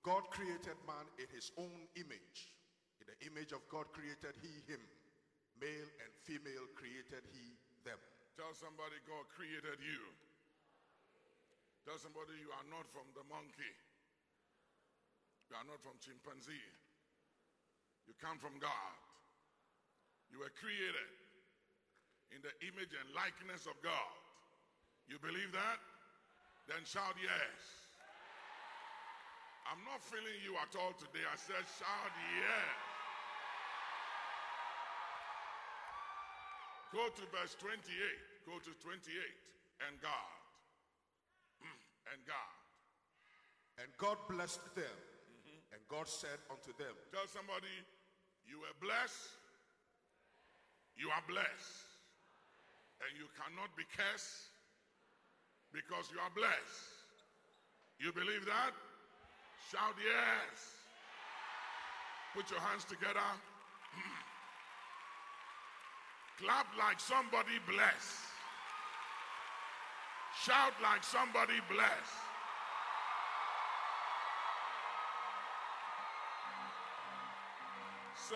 God created man in his own image. In the image of God created he him. Male and female created he them. Tell somebody God created you. Tell somebody you are not from the monkey. You are not from chimpanzee. You come from God. You were created in the image and likeness of God. You believe that? Then shout yes. I'm not feeling you at all today. I said shout yes. Go to verse 28. Go to 28. And God. And God. And God blessed them. And God said unto them. Tell somebody, you were blessed. You are blessed. And you cannot be cursed because you are blessed. You believe that? Shout yes. Put your hands together. Clap like somebody blessed. Shout like somebody blessed. So,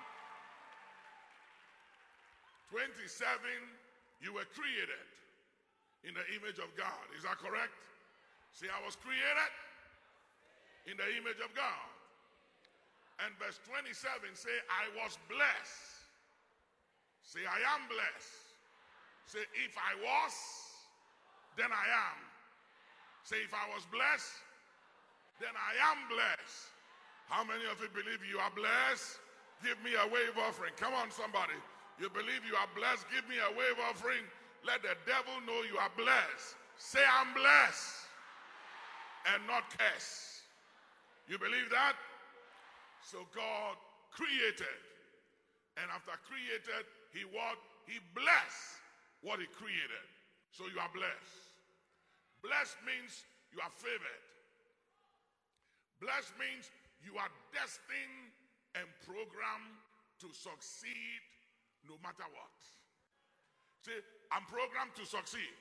27, you were created in the image of God. Is that correct? See, I was created in the image of God. And verse 27 say, I was blessed. Say, I am blessed. Say, if I was, then I am. Say, if I was blessed, then I am blessed. How many of you believe you are blessed? Give me a wave offering. Come on, somebody. You believe you are blessed? Give me a wave offering. Let the devil know you are blessed. Say, I'm blessed and not cursed. You believe that? So God created. And after created, he what? He blessed what he created. So you are blessed. Blessed means you are favored. Blessed means you are destined and programmed to succeed no matter what. See, I'm programmed to succeed.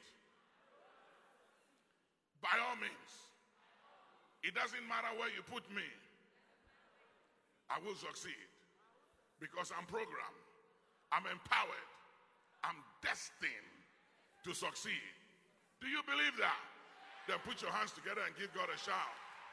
By all means. It doesn't matter where you put me. I will succeed. Because I'm programmed. I'm empowered. I'm destined to succeed. Do you believe that? Then put your hands together and give God a shout.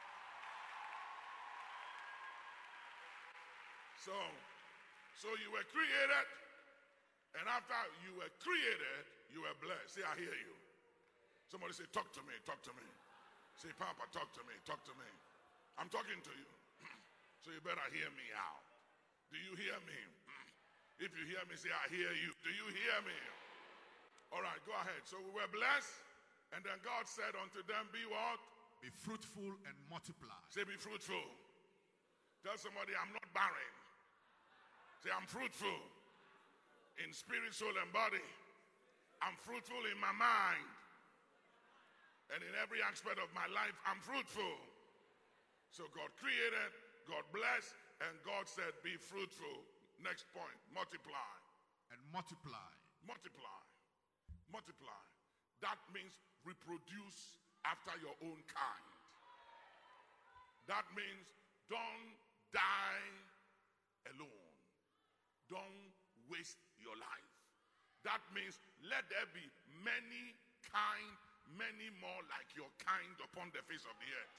So you were created, and after you were created, you were blessed. Say, I hear you. Somebody say, talk to me, talk to me. Say, Papa, talk to me, talk to me. I'm talking to you. So you better hear me out. Do you hear me? If you hear me, say, I hear you. Do you hear me? All right, go ahead. So we were blessed, and then God said unto them, be what? Be fruitful and multiply. Say, be fruitful. Tell somebody, I'm not barren. Say, I'm fruitful in spirit, soul, and body. I'm fruitful in my mind. And in every aspect of my life, I'm fruitful. So God created, God blessed, and God said, be fruitful. Next point, multiply. And multiply. Multiply. Multiply. That means reproduce after your own kind. That means don't die alone. Don't waste your life. That means let there be many kind, many more like your kind upon the face of the earth.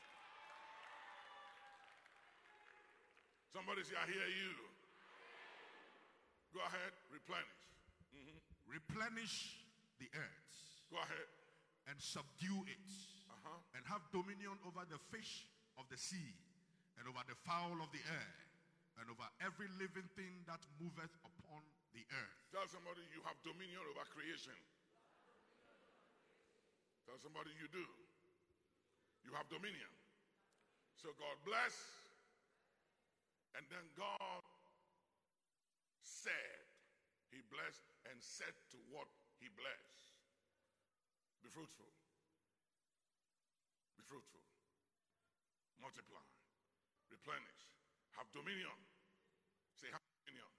Somebody say, I hear you. Go ahead, replenish. Replenish the earth. Go ahead. And subdue it. And have dominion over the fish of the sea, and over the fowl of the air, and over every living thing that moveth upon the earth. Tell somebody you have dominion over creation. Tell somebody you do. You have dominion. So God bless, and then God said, he blessed and said to what he blessed, be fruitful. Be fruitful. Multiply. Replenish. Have dominion. Say, have dominion.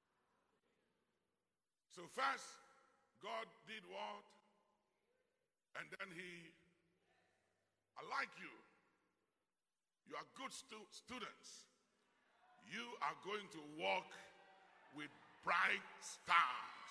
So first, God did what? And then I like you. You are good students. You are going to walk with bright stars.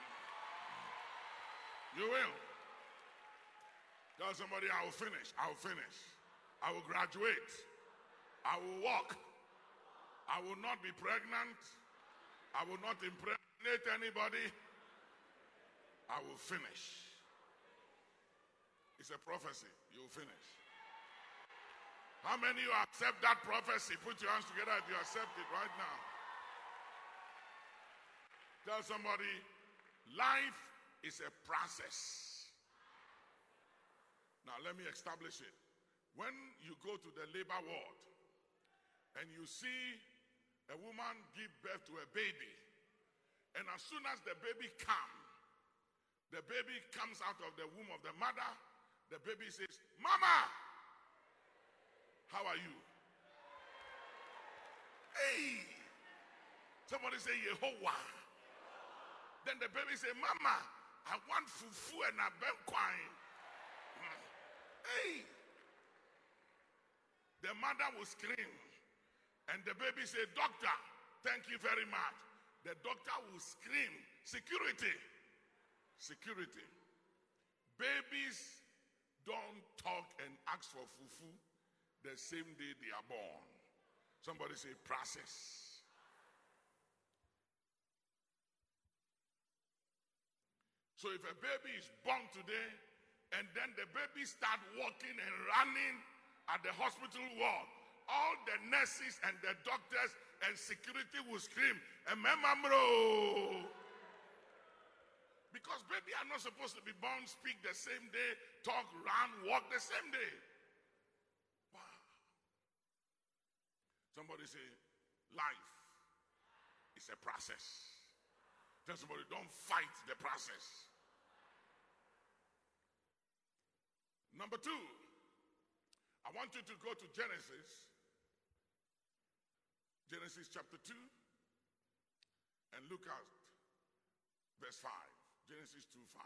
You will. Tell somebody, I will finish. I will finish. I will graduate. I will walk. I will not be pregnant. I will not impregnate anybody. I will finish. It's a prophecy. You will finish. How many of you accept that prophecy? Put your hands together if you accept it right now. Tell somebody, life is a process. Now let me establish it. When you go to the labor ward and you see a woman give birth to a baby, and as soon as the baby comes out of the womb of the mother, the baby says, Mama, how are you? Hey! Somebody say, Yehovah. Then the baby say, Mama, I want fufu and a benkwine. Hey! The mother will scream. And the baby say, Doctor, thank you very much. The doctor will scream, security. Security. Babies don't talk and ask for fufu the same day they are born. Somebody say process. So if a baby is born today and then the baby start walking and running at the hospital ward, all the nurses and the doctors and security will scream, "Ememamro!" Because baby are not supposed to be born, speak the same day, talk, run, walk the same day. Wow. Somebody say, life is a process. Tell somebody, don't fight the process. Number 2, I want you to go to Genesis chapter 2, and look at verse 5. Genesis 2:5.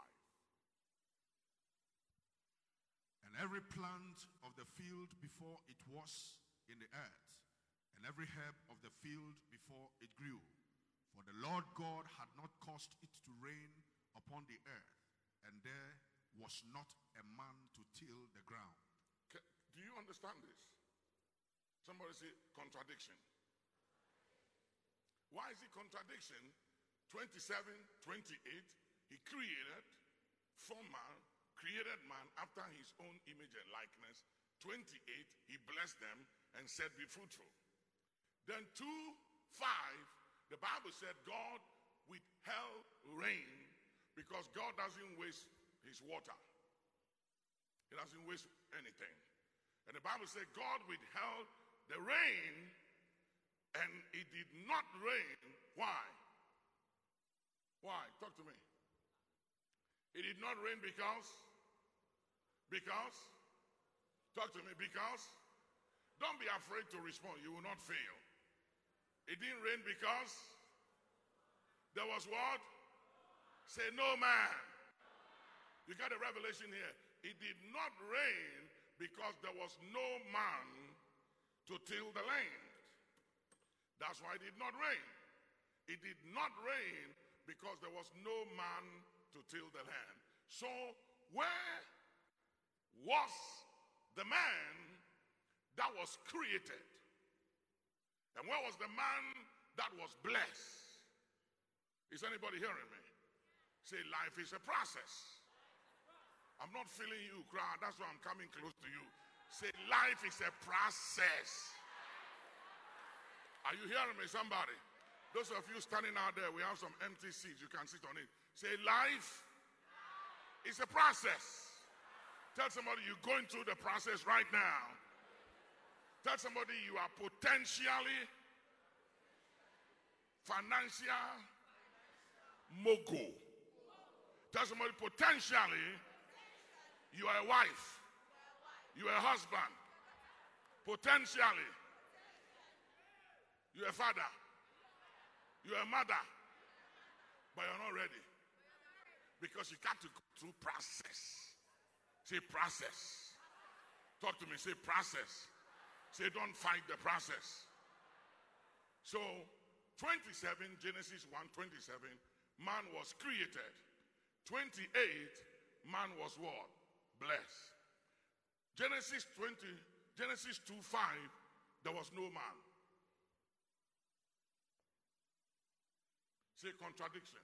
And every plant of the field before it was in the earth, and every herb of the field before it grew. For the Lord God had not caused it to rain upon the earth, and there was not a man to till the ground. Do you understand this? Somebody say contradiction. Why is it contradiction? 27:28. He created man after his own image and likeness. 28, he blessed them and said, be fruitful. Then 2:5, the Bible said God withheld rain because God doesn't waste his water. He doesn't waste anything. And the Bible said God withheld the rain, and it did not rain. Why? Why? Talk to me. It did not rain because? Talk to me. Because? Don't be afraid to respond. You will not fail. It didn't rain because? There was what? Say no man. You got a revelation here. It did not rain because there was no man to till the land. That's why it did not rain. It did not rain because there was no man to till the land. So where was the man that was created? And where was the man that was blessed? Is anybody hearing me? Say, life is a process. I'm not feeling you, crowd. That's why I'm coming close to you. Say, life is a process. Are you hearing me, somebody? Those of you standing out there, we have some empty seats. You can sit on it. Say, life is a process. Tell somebody you're going through the process right now. Tell somebody you are potentially financial mogul. Tell somebody potentially you are a wife. You are a husband. Potentially you are a father. You are a mother. But you're not ready. Because you got to go through process. Say process. Talk to me. Say process. Say, don't fight the process. So, 27, Genesis 1:27, man was created. 28, man was what? Blessed. Genesis 2:5, there was no man. Say contradiction.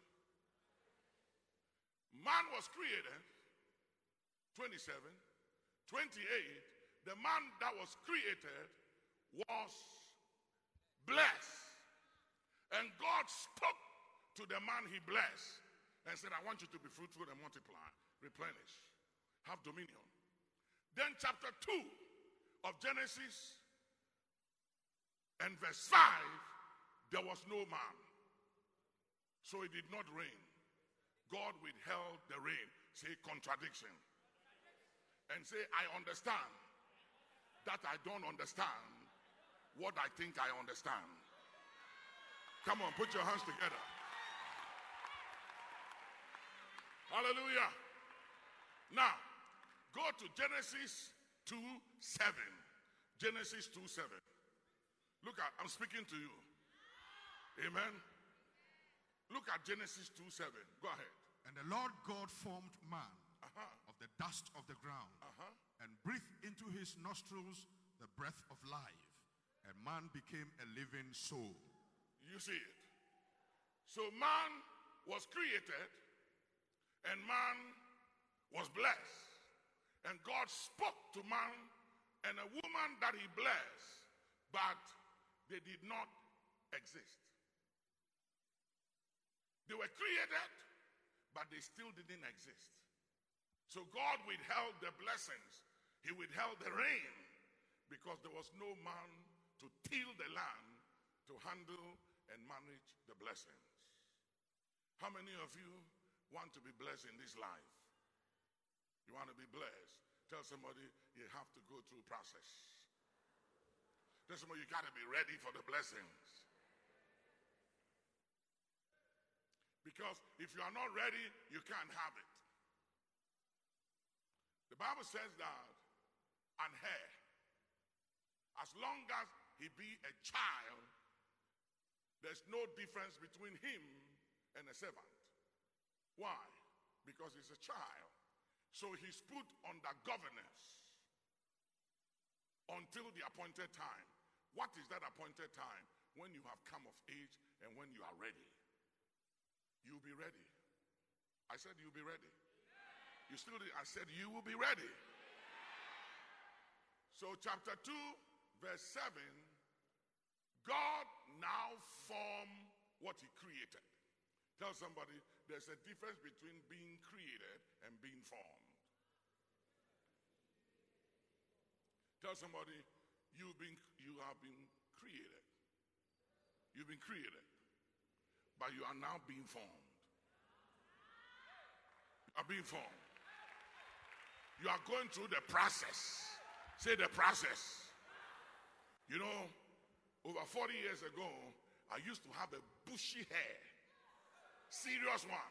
Man was created. 27. 28, the man that was created was blessed. And God spoke to the man he blessed and said, I want you to be fruitful and multiply, replenish, have dominion. Then chapter 2 of Genesis and verse 5, there was no man. So it did not rain. God withheld the rain. Say contradiction. And say, I understand that I don't understand what I think I understand. Come on, put your hands together. Hallelujah. Now, go to Genesis 2:7. Genesis 2:7. Look at, I'm speaking to you. Amen. Look at Genesis 2:7. Go ahead. And the Lord God formed man of the dust of the ground and breathed into his nostrils the breath of life, and man became a living soul. You see it. So man was created and man was blessed. And God spoke to man and a woman that he blessed, but they did not exist. They were created, but they still didn't exist. So God withheld the blessings. He withheld the rain because there was no man to till the land to handle and manage the blessings. How many of you want to be blessed in this life? You want to be blessed? Tell somebody you have to go through process. Tell somebody you got to be ready for the blessings. Because if you are not ready, you can't have it. The Bible says that an heir, as long as he be a child, there's no difference between him and a servant. Why? Because he's a child. So he's put under governance until the appointed time. What is that appointed time? When you have come of age and when you are ready. You'll be ready. I said you'll be ready. You still did. I said you will be ready. So chapter 2, verse 7, God now formed what he created. Tell somebody there's a difference between being created and being formed. Tell somebody you have been created. You've been created, but you are now being formed. You are being formed. You are going through the process. Say the process. You know, over 40 years ago, I used to have a bushy hair. Serious one.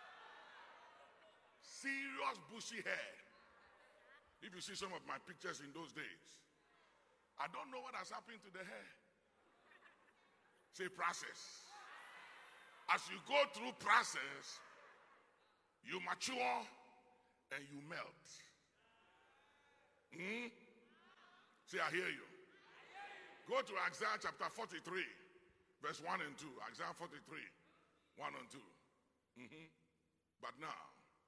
Serious bushy hair. If you see some of my pictures in those days, I don't know what has happened to the hair. Say process. As you go through process, you mature and you melt. Say, I hear you. Go to Isaiah chapter 43, verse 1 and 2. Isaiah 43, 1 and 2. But now,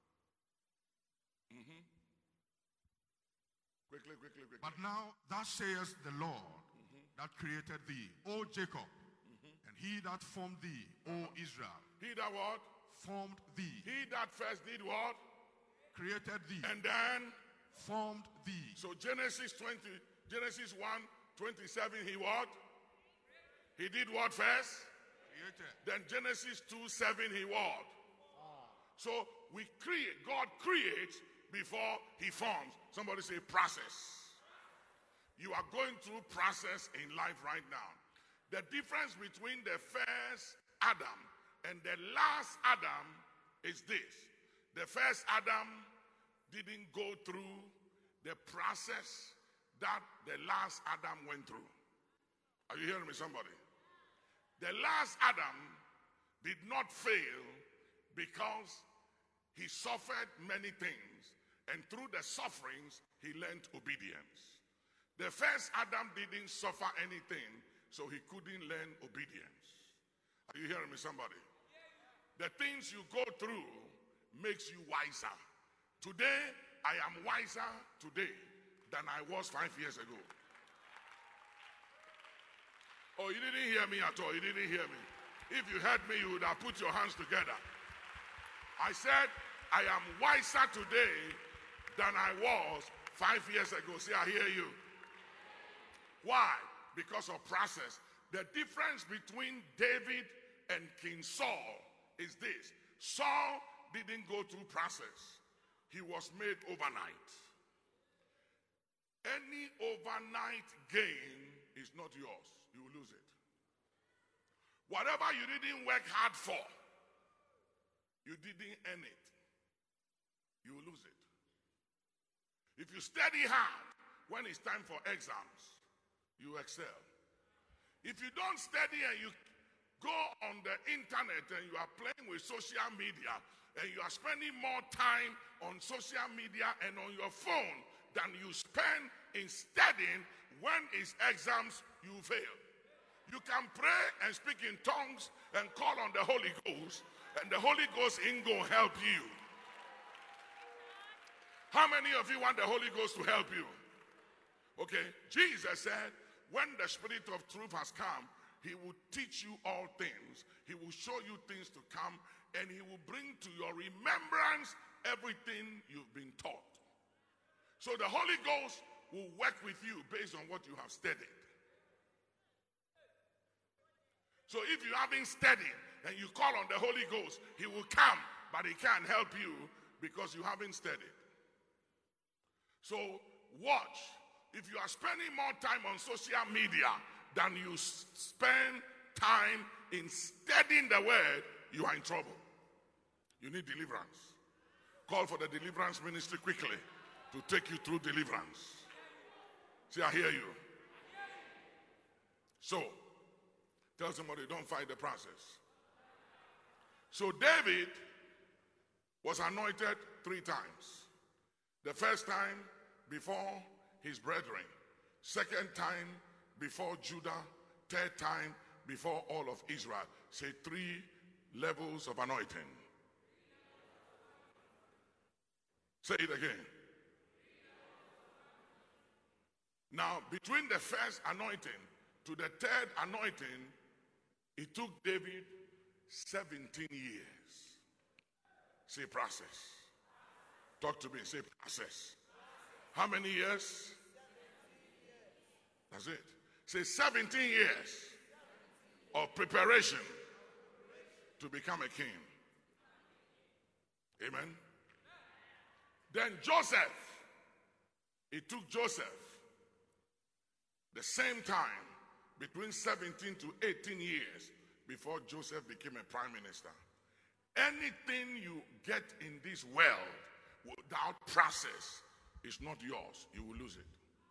quickly. But now, thus says the Lord that created thee, O Jacob, and he that formed thee, O Israel. He that what? Formed thee. He that first did what? Created thee. And then? Formed thee. So Genesis 1:27, he what? He did what first? Created. Then Genesis 2:7, he what? So we create. God creates before he forms. Somebody say process. You are going through process in life right now. The difference between the first Adam and the last Adam is this. The first Adam didn't go through the process that the last Adam went through. Are you hearing me, somebody? The last Adam did not fail because he suffered many things, and through the sufferings, he learned obedience. The first Adam didn't suffer anything, so he couldn't learn obedience. Are you hearing me, somebody? The things you go through makes you wiser. Today, I am wiser today than I was 5 years ago. Oh, you didn't hear me at all. You didn't hear me. If you heard me, you would have put your hands together. I said, I am wiser today than I was 5 years ago. See, I hear you. Why? Because of process. The difference between David and King Saul is this. Saul didn't go through process. He was made overnight. Any overnight gain is not yours. You will lose it. Whatever you didn't work hard for, you didn't earn it. You will lose it. If you study hard when it's time for exams, you excel. If you don't study and you go on the internet and you are playing with social media and you are spending more time on social media and on your phone than you spend in studying, when it's exams, you fail. You can pray and speak in tongues and call on the Holy Ghost, and the Holy Ghost ain't gonna help you. How many of you want the Holy Ghost to help you? Okay, Jesus said, when the Spirit of truth has come, he will teach you all things. He will show you things to come, and he will bring to your remembrance everything you've been taught. So the Holy Ghost will work with you based on what you have studied. So if you haven't studied and you call on the Holy Ghost, he will come, but he can't help you because you haven't studied. So watch. If you are spending more time on social media than you spend time in studying the word, you are in trouble. You need deliverance. Call for the deliverance ministry quickly to take you through deliverance. See, I hear you. So, tell somebody, don't fight the process. So David was anointed 3 times. The first time before his brethren. Second time before Judah. Third time before all of Israel. Say 3 levels of anointing. Say it again. Now, between the first anointing to the third anointing, it took David 17 years. Say process. Talk to me. Say process. How many years? That's it. Say 17 years of preparation to become a king. Amen. Then Joseph. It took Joseph the same time, between 17 to 18 years, before Joseph became a prime minister. Anything you get in this world without process is not yours. You will lose it.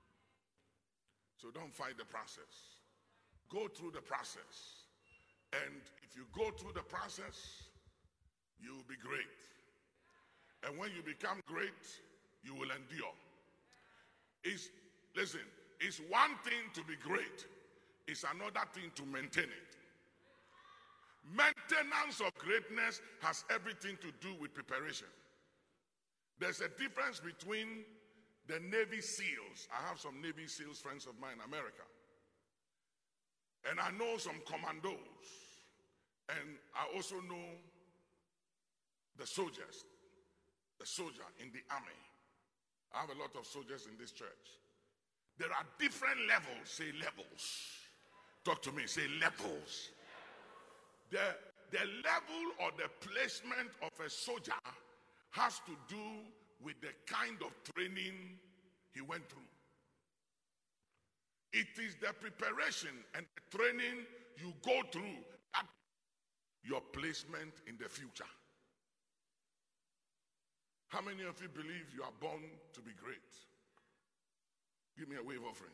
So don't fight the process. Go through the process. And if you go through the process, you will be great. And when you become great, you will endure. Listen, it's one thing to be great. It's another thing to maintain it. Maintenance of greatness has everything to do with preparation. There's a difference between the Navy SEALs. I have some Navy SEALs friends of mine in America. And I know some commandos. And I also know the soldiers. The soldier in the army. I have a lot of soldiers in this church. There are different levels. Say levels. Talk to me. Say levels. The level or the placement of a soldier has to do with the kind of training he went through. It is the preparation and the training you go through that your placement in the future. How many of you believe you are born to be great? Give me a wave offering.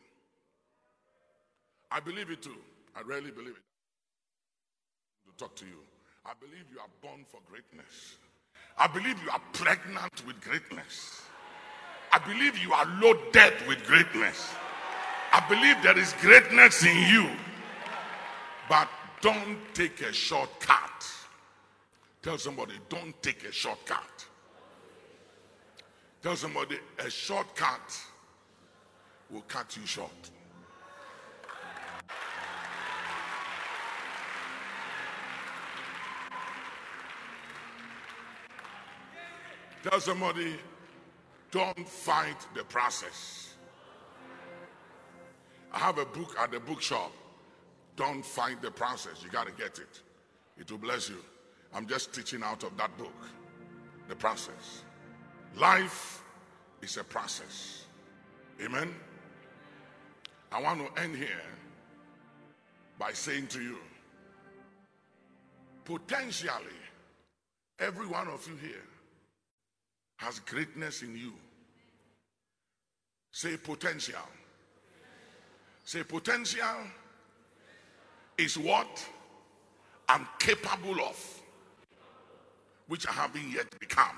I believe it too. I really believe it. To talk to you. I believe you are born for greatness. I believe you are pregnant with greatness. I believe you are loaded with greatness. I believe there is greatness in you. But don't take a shortcut. Tell somebody, don't take a shortcut. Tell somebody, a shortcut will cut you short. Tell somebody, don't fight the process. I have a book at the bookshop. Don't fight the process. You got to get it. It will bless you. I'm just teaching out of that book. The process. Life is a process. Amen. I want to end here by saying to you, potentially, every one of you here has greatness in you. Say potential. Say potential is what I'm capable of, which I haven't yet become.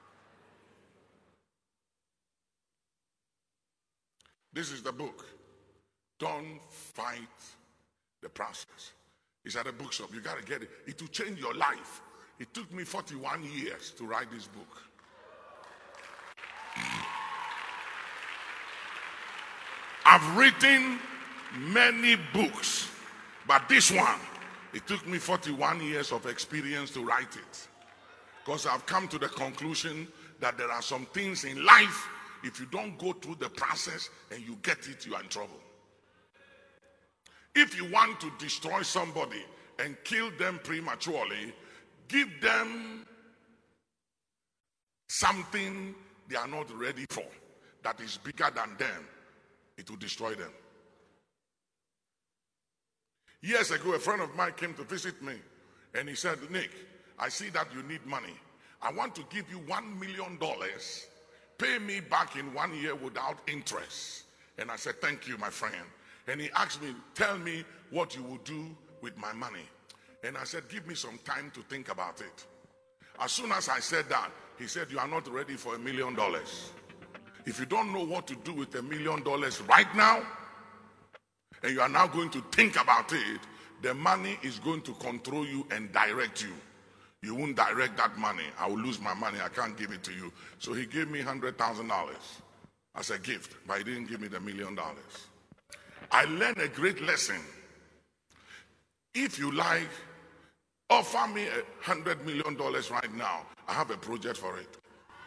This is the book. Don't fight the process. It's at a bookshop. You got to get it. It will change your life. It took me 41 years to write this book. I've written many books, but this one, it took me 41 years of experience to write it. Because I've come to the conclusion that there are some things in life, if you don't go through the process and you get it, you are in trouble. If you want to destroy somebody and kill them prematurely, give them something they are not ready for, that is bigger than them. It will destroy them. Years ago, a friend of mine came to visit me, and he said, Nick, I see that you need money. I want to give you $1 million. Pay me back in 1 year without interest. And I said, thank you, my friend. And he asked me, tell me what you will do with my money. And I said, give me some time to think about it. As soon as I said that, he said, you are not ready for $1 million. If you don't know what to do with $1 million right now, and you are now going to think about it, the money is going to control you and direct you. You won't direct that money. I will lose my money. I can't give it to you. So he gave me $100,000 as a gift, but he didn't give me the $1 million. I learned a great lesson. If you like, offer me $100 million right now. I have a project for it.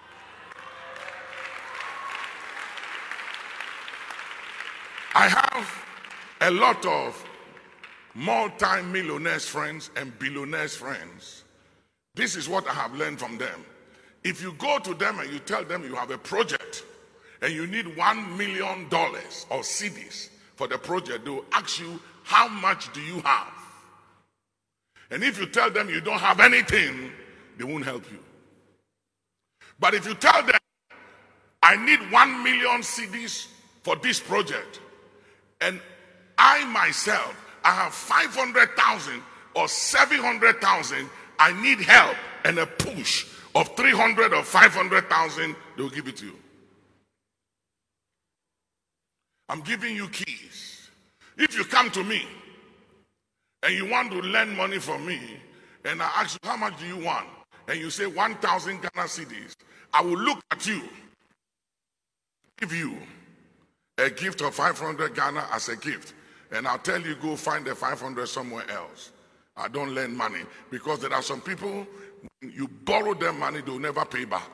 I have a lot of multi-millionaires friends and billionaires friends. This is what I have learned from them. If you go to them and you tell them you have a project and you need $1 million or cedis for the project, they will ask you, how much do you have? And if you tell them you don't have anything, they won't help you. But if you tell them, I need 1 million cedis for this project, and I myself, I have 500,000 or 700,000, I need help and a push of 300 or 500,000, they will give it to you. I'm giving you keys. If you come to me and you want to lend money from me, and I ask you, how much do you want? And you say 1,000 Ghana cedis, I will look at you, give you a gift of 500 Ghana as a gift, and I'll tell you, go find the 500 somewhere else. I don't lend money, because there are some people, you borrow them money, they'll never pay back.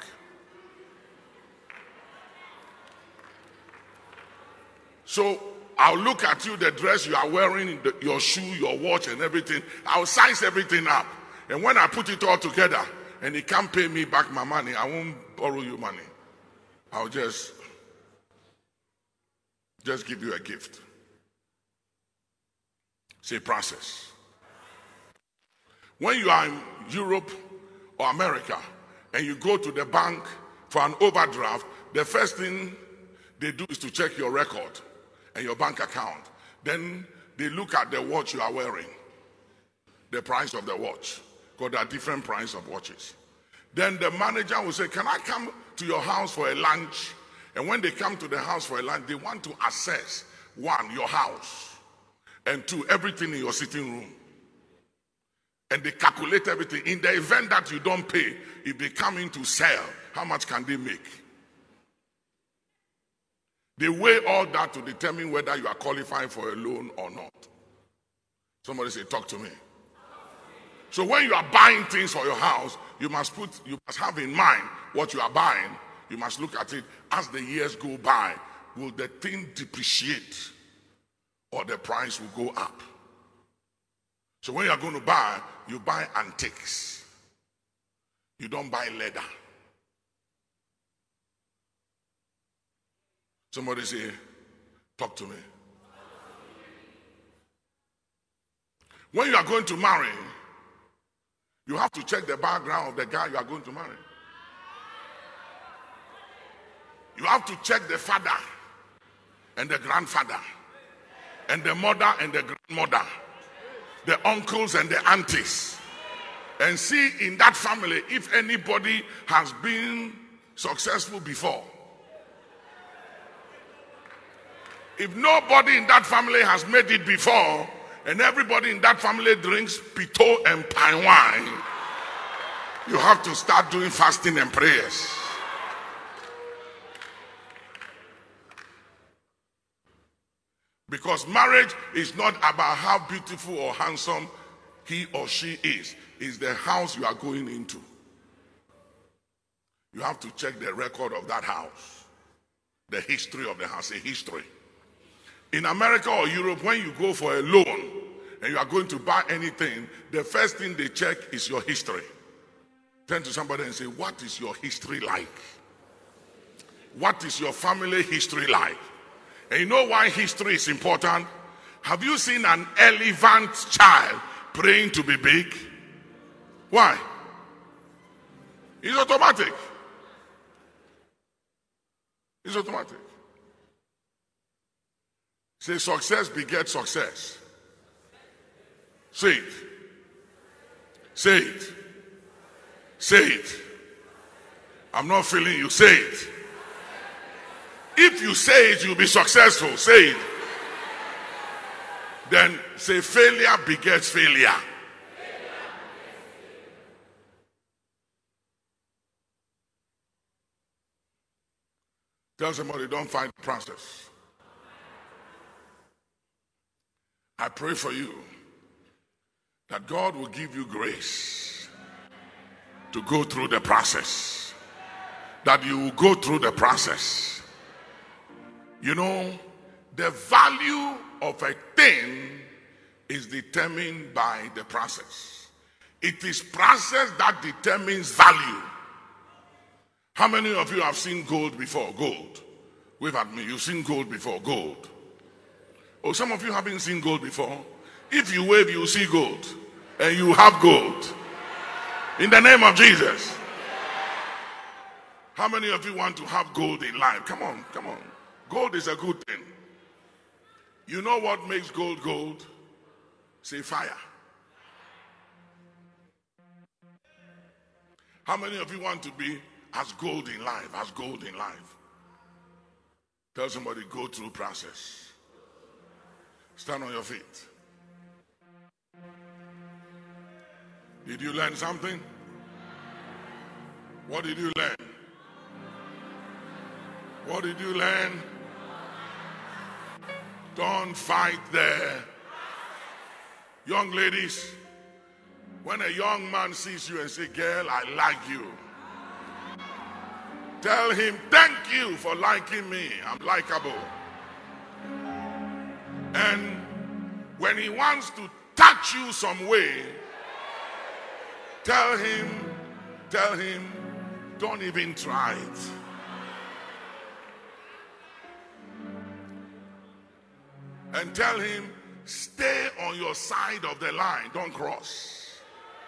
So I'll look at you, the dress you are wearing, your shoe, your watch, and everything. I'll size everything up. And when I put it all together, and he can't pay me back my money, I won't borrow you money. I'll just give you a gift. Say process. When you are in Europe or America and you go to the bank for an overdraft, the first thing they do is to check your record and your bank account. Then they look at the watch you are wearing, the price of the watch, because there are different prices of watches. Then the manager will say, can I come to your house for a lunch? And when they come to the house for a lunch, they want to assess, one, your house, and two, everything in your sitting room. And they calculate everything. In the event that you don't pay, if they come in to sell, how much can they make? They weigh all that to determine whether you are qualifying for a loan or not. Somebody say, talk to me. So when you are buying things for your house, you must have in mind what you are buying. You must look at it as the years go by. Will the thing depreciate or the price will go up? So when you are going to buy, you buy antiques. You don't buy leather. Somebody say, talk to me. When you are going to marry, you have to check the background of the guy you are going to marry. You have to check the father and the grandfather and the mother and the grandmother, the uncles and the aunties, and see in that family if anybody has been successful before. If nobody in that family has made it before, and everybody in that family drinks pito and pine wine, you have to start doing fasting and prayers. Because marriage is not about how beautiful or handsome he or she is. It's the house you are going into. You have to check the record of that house. The history of the house, a history. In America or Europe, when you go for a loan and you are going to buy anything, the first thing they check is your history. Turn to somebody and say, what is your history like? What is your family history like? And you know why history is important? Have you seen an elephant child praying to be big? Why? It's automatic. It's automatic. Say, success begets success. Say it. Say it. Say it. I'm not feeling you. Say it. If you say it, you'll be successful. Say it. Then say, failure begets failure. Tell somebody, don't fight the process. I pray for you that God will give you grace to go through the process. That you will go through the process. You know, the value of a thing is determined by the process. It is process that determines value. How many of you have seen gold before? Gold. Wave at me. You've seen gold before. Gold. Oh, some of you haven't seen gold before. If you wave, you will see gold. And you have gold. In the name of Jesus. How many of you want to have gold in life? Come on, come on. Gold is a good thing. You know what makes gold gold? Say fire. How many of you want to be as gold in life? As gold in life. Tell somebody, go through process. Stand on your feet. Did you learn something? What did you learn? What did you learn? Don't fight there. Young ladies, when a young man sees you and says, girl, I like you, tell him, thank you for liking me. I'm likable. And when he wants to touch you some way, tell him, don't even try it. And tell him, stay on your side of the line, don't cross.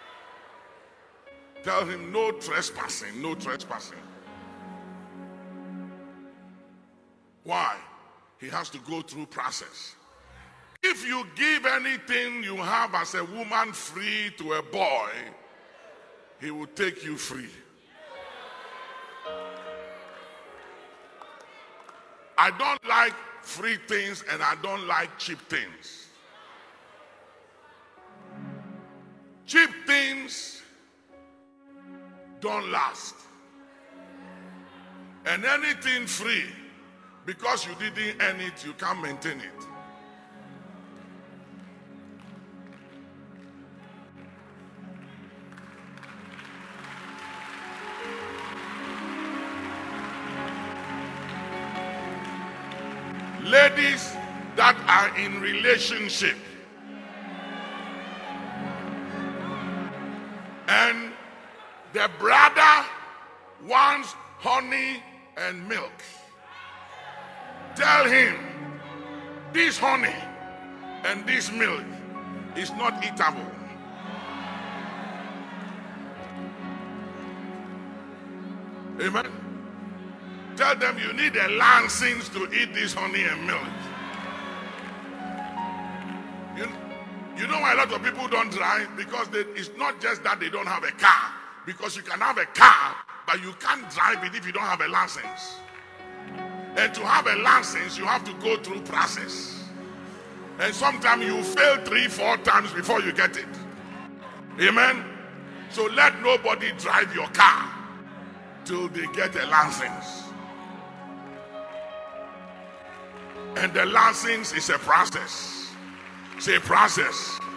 Tell him, no trespassing, no trespassing. Why? He has to go through process. If you give anything you have as a woman free to a boy, he will take you free. I don't like free things and I don't like cheap things. Cheap things don't last. And anything free, because you didn't earn it, you can't maintain it. Ladies that are in relationship and the brother wants honey and milk, tell him this honey and this milk is not eatable. Amen. Tell them you need a license to eat this honey and milk. You know why a lot of people don't drive? Because it's not just that they don't have a car. Because you can have a car, but you can't drive it if you don't have a license. And to have a license, you have to go through process. And sometimes you fail 3-4 times before you get it. Amen? So let nobody drive your car till they get a license. And the license is a process. Say process.